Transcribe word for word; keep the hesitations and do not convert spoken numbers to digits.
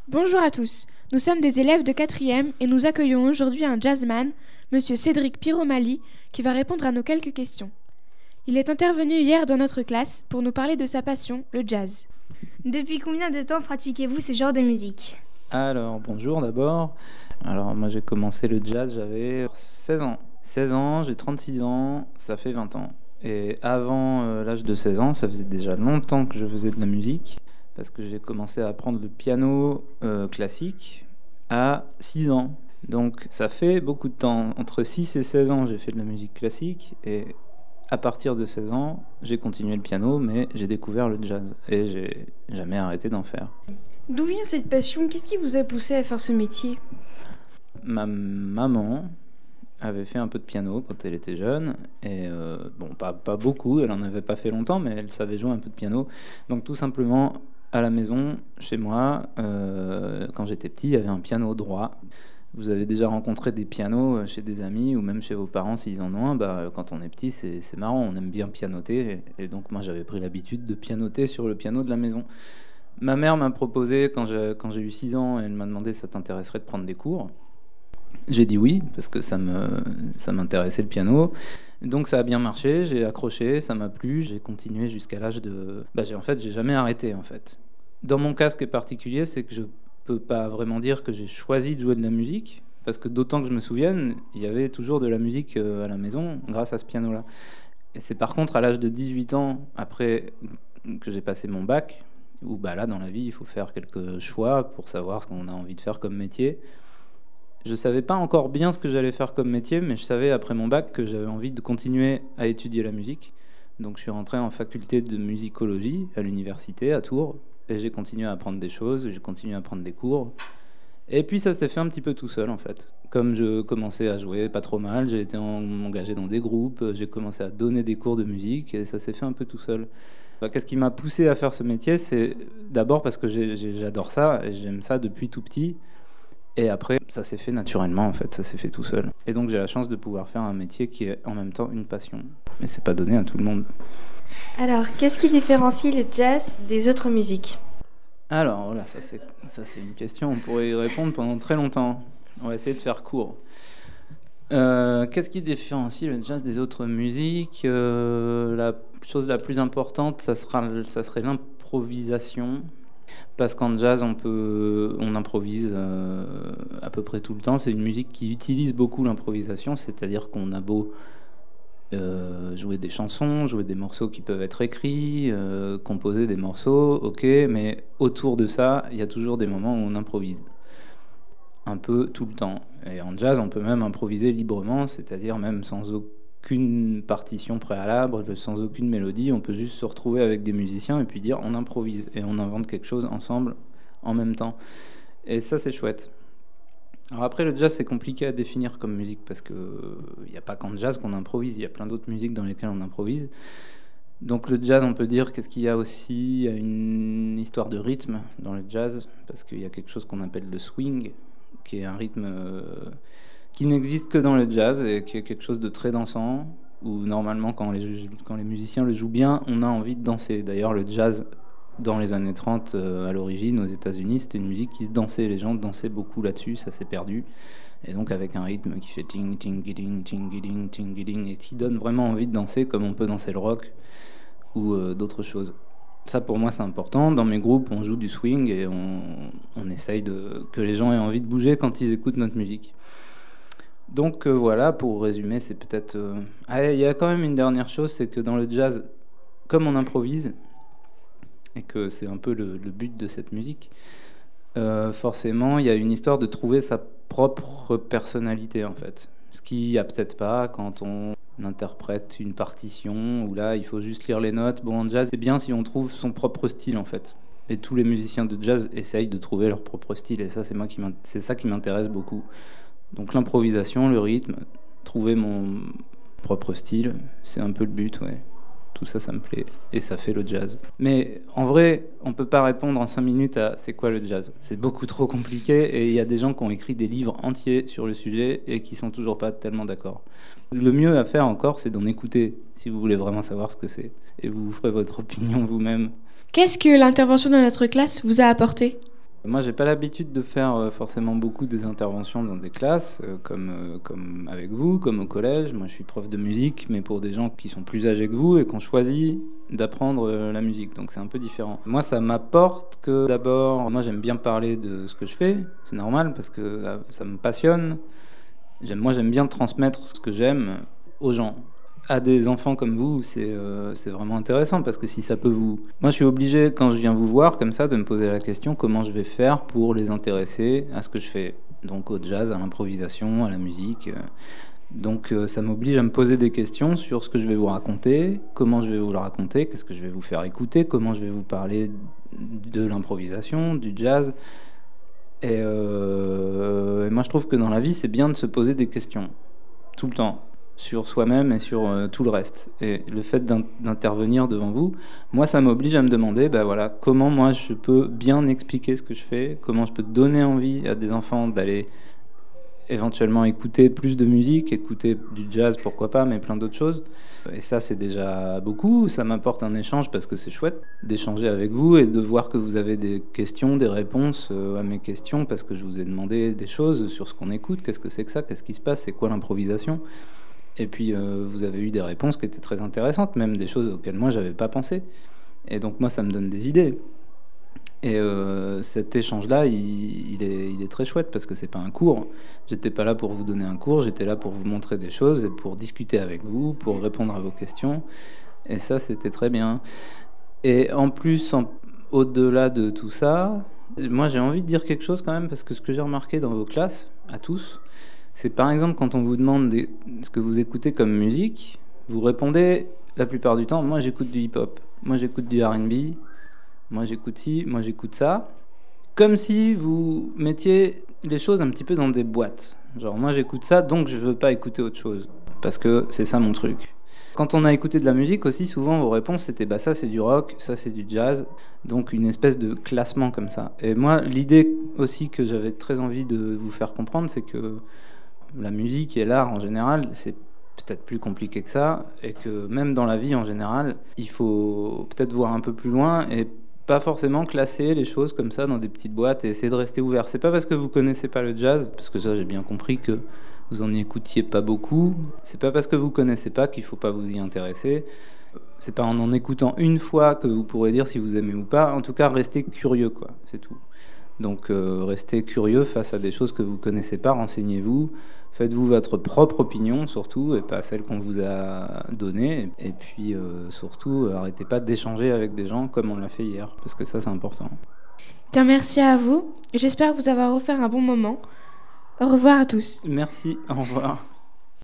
Bonjour à tous, nous sommes des élèves de quatrième et nous accueillons aujourd'hui un jazzman, Monsieur Cédric Piromali, qui va répondre à nos quelques questions. Il est intervenu hier dans notre classe pour nous parler de sa passion, le jazz. Depuis combien de temps pratiquez-vous ce genre de musique ? Alors, bonjour d'abord. Alors, moi j'ai commencé le jazz, j'avais seize ans. seize ans, j'ai trente-six ans, ça fait vingt ans. Et avant euh, l'âge de seize ans, ça faisait déjà longtemps que je faisais de la musique, parce que j'ai commencé à apprendre le piano euh, classique à six ans. Donc ça fait beaucoup de temps. Entre six et seize ans, j'ai fait de la musique classique, et à partir de seize ans, j'ai continué le piano, mais j'ai découvert le jazz, et j'ai jamais arrêté d'en faire. D'où vient cette passion ? Qu'est-ce qui vous a poussé à faire ce métier ? Ma maman avait fait un peu de piano quand elle était jeune, et euh, bon, pas, pas beaucoup, elle en avait pas fait longtemps, mais elle savait jouer un peu de piano. Donc tout simplement, à la maison, chez moi, euh, quand j'étais petit, il y avait un piano droit. Vous avez déjà rencontré des pianos chez des amis ou même chez vos parents s'ils en ont un. Bah, quand on est petit, c'est, c'est marrant, on aime bien pianoter, et, et donc moi j'avais pris l'habitude de pianoter sur le piano de la maison. Ma mère m'a proposé, quand j'ai, quand j'ai eu six ans, elle m'a demandé si ça t'intéresserait de prendre des cours. J'ai dit oui, parce que ça, me, ça m'intéressait le piano. Donc ça a bien marché, j'ai accroché, ça m'a plu, j'ai continué jusqu'à l'âge de... Bah, j'ai, en fait, j'ai jamais arrêté, en fait. Dans mon cas, ce qui est particulier, c'est que je peux pas vraiment dire que j'ai choisi de jouer de la musique, parce que d'autant que je me souvienne, il y avait toujours de la musique à la maison, grâce à ce piano-là. Et c'est par contre à l'âge de dix-huit ans, après que j'ai passé mon bac, où bah, là, dans la vie, il faut faire quelques choix pour savoir ce qu'on a envie de faire comme métier. Je ne savais pas encore bien ce que j'allais faire comme métier, mais je savais après mon bac que j'avais envie de continuer à étudier la musique. Donc je suis rentré en faculté de musicologie à l'université à Tours, et j'ai continué à apprendre des choses, j'ai continué à prendre des cours. Et puis ça s'est fait un petit peu tout seul en fait. Comme je commençais à jouer pas trop mal, j'ai été engagé dans des groupes, j'ai commencé à donner des cours de musique, et ça s'est fait un peu tout seul. Qu'est-ce qui m'a poussé à faire ce métier ? C'est d'abord parce que j'ai, j'ai, j'adore ça, et j'aime ça depuis tout petit. Et après, ça s'est fait naturellement, en fait, ça s'est fait tout seul. Et donc, j'ai la chance de pouvoir faire un métier qui est en même temps une passion. Mais c'est pas donné à tout le monde. Alors, qu'est-ce qui différencie le jazz des autres musiques ? Alors, voilà, ça c'est, ça c'est une question, on pourrait y répondre pendant très longtemps. On va essayer de faire court. Euh, qu'est-ce qui différencie le jazz des autres musiques ? euh, La chose la plus importante, ça, sera, ça serait l'improvisation. Parce qu'en jazz, on, peut, on improvise euh, à peu près tout le temps. C'est une musique qui utilise beaucoup l'improvisation, c'est-à-dire qu'on a beau euh, jouer des chansons, jouer des morceaux qui peuvent être écrits, euh, composer des morceaux, ok, mais autour de ça, il y a toujours des moments où on improvise. Un peu tout le temps. Et en jazz, on peut même improviser librement, c'est-à-dire même sans aucune partition préalable, sans aucune mélodie. On peut juste se retrouver avec des musiciens et puis dire on improvise et on invente quelque chose ensemble en même temps. Et ça, c'est chouette. Alors après, le jazz, c'est compliqué à définir comme musique parce qu'il n'y a pas qu'en jazz qu'on improvise, il y a plein d'autres musiques dans lesquelles on improvise. Donc le jazz, on peut dire qu'est-ce qu'il y a aussi ? Il y a une histoire de rythme dans le jazz, parce qu'il y a quelque chose qu'on appelle le swing, qui est un rythme euh, qui n'existe que dans le jazz et qui est quelque chose de très dansant, où normalement quand les, quand les musiciens le jouent bien, on a envie de danser. D'ailleurs, le jazz, dans les années trente, euh, à l'origine, aux États-Unis, c'était une musique qui se dansait. Les gens dansaient beaucoup là-dessus, ça s'est perdu. Et donc avec un rythme qui fait ting, ting, ting, ting, ting, ting, ting, et qui donne vraiment envie de danser, comme on peut danser le rock ou euh, d'autres choses. Ça, pour moi, c'est important. Dans mes groupes, on joue du swing et on, on essaye de, que les gens aient envie de bouger quand ils écoutent notre musique. Donc euh, voilà, pour résumer, c'est peut-être... Euh... Ah, il y a quand même une dernière chose, c'est que dans le jazz, comme on improvise, et que c'est un peu le, le but de cette musique, euh, forcément, il y a une histoire de trouver sa propre personnalité, en fait. Ce qu'il n'y a peut-être pas quand on interprète une partition, où là, il faut juste lire les notes. Bon, en jazz, c'est bien si on trouve son propre style, en fait. Et tous les musiciens de jazz essayent de trouver leur propre style, et ça, c'est, moi qui c'est ça qui m'intéresse beaucoup. Donc l'improvisation, le rythme, trouver mon propre style, c'est un peu le but, ouais. Tout ça, ça me plaît, et ça fait le jazz. Mais en vrai, on peut pas répondre en cinq minutes à c'est quoi le jazz. C'est beaucoup trop compliqué, et il y a des gens qui ont écrit des livres entiers sur le sujet et qui sont toujours pas tellement d'accord. Le mieux à faire encore, c'est d'en écouter, si vous voulez vraiment savoir ce que c'est. Et vous vous ferez votre opinion vous-même. Qu'est-ce que l'intervention de notre classe vous a apporté ? Moi, j'ai pas l'habitude de faire euh, forcément beaucoup des interventions dans des classes, euh, comme, euh, comme avec vous, comme au collège. Moi, je suis prof de musique, mais pour des gens qui sont plus âgés que vous et qui ont choisi d'apprendre euh, la musique. Donc, c'est un peu différent. Moi, ça m'apporte que, d'abord, moi, j'aime bien parler de ce que je fais. C'est normal, parce que euh, ça me passionne. J'aime, moi, j'aime bien transmettre ce que j'aime aux gens. À des enfants comme vous, c'est euh, c'est vraiment intéressant parce que si ça peut vous... Moi, je suis obligé, quand je viens vous voir comme ça, de me poser la question comment je vais faire pour les intéresser à ce que je fais. Donc au jazz, à l'improvisation, à la musique. Donc euh, ça m'oblige à me poser des questions sur ce que je vais vous raconter, comment je vais vous le raconter, qu'est-ce que je vais vous faire écouter, comment je vais vous parler de l'improvisation, du jazz. Et, euh, et moi, je trouve que dans la vie, c'est bien de se poser des questions, tout le temps, sur soi-même et sur euh, tout le reste. Et le fait d'in- d'intervenir devant vous, moi, ça m'oblige à me demander, ben voilà, comment moi je peux bien expliquer ce que je fais, comment je peux donner envie à des enfants d'aller éventuellement écouter plus de musique, écouter du jazz, pourquoi pas, mais plein d'autres choses. Et ça, c'est déjà beaucoup. Ça m'apporte un échange parce que c'est chouette d'échanger avec vous et de voir que vous avez des questions, des réponses euh, à mes questions parce que je vous ai demandé des choses sur ce qu'on écoute, qu'est-ce que c'est que ça, qu'est-ce qui se passe, c'est quoi l'improvisation. Et puis, euh, vous avez eu des réponses qui étaient très intéressantes, même des choses auxquelles moi, j'avais pas pensé. Et donc, moi, ça me donne des idées. Et euh, cet échange-là, il, il, est, il est très chouette parce que c'est pas un cours. J'étais pas là pour vous donner un cours, j'étais là pour vous montrer des choses et pour discuter avec vous, pour répondre à vos questions. Et ça, c'était très bien. Et en plus, en, au-delà de tout ça, moi, j'ai envie de dire quelque chose quand même parce que ce que j'ai remarqué dans vos classes, à tous, c'est par exemple quand on vous demande des, ce que vous écoutez comme musique, vous répondez la plupart du temps, moi j'écoute du hip-hop, moi j'écoute du R and B, moi j'écoute ci, moi j'écoute ça, comme si vous mettiez les choses un petit peu dans des boîtes. Genre moi j'écoute ça, donc je veux pas écouter autre chose, parce que c'est ça mon truc. Quand on a écouté de la musique aussi, souvent vos réponses c'était bah ça c'est du rock, ça c'est du jazz, donc une espèce de classement comme ça. Et moi l'idée aussi que j'avais très envie de vous faire comprendre, c'est que la musique et l'art en général, c'est peut-être plus compliqué que ça, et que même dans la vie en général, il faut peut-être voir un peu plus loin et pas forcément classer les choses comme ça dans des petites boîtes et essayer de rester ouvert. C'est pas parce que vous connaissez pas le jazz, parce que ça j'ai bien compris que vous en écoutiez pas beaucoup, c'est pas parce que vous connaissez pas qu'il faut pas vous y intéresser. C'est pas en en écoutant une fois que vous pourrez dire si vous aimez ou pas. En tout cas, restez curieux, quoi, c'est tout. Donc euh, restez curieux face à des choses que vous connaissez pas, renseignez-vous, faites-vous votre propre opinion surtout, et pas celle qu'on vous a donnée. Et puis euh, surtout, arrêtez pas d'échanger avec des gens comme on l'a fait hier, parce que ça c'est important. Bien, merci à vous. J'espère vous avoir offert un bon moment. Au revoir à tous. Merci, au revoir.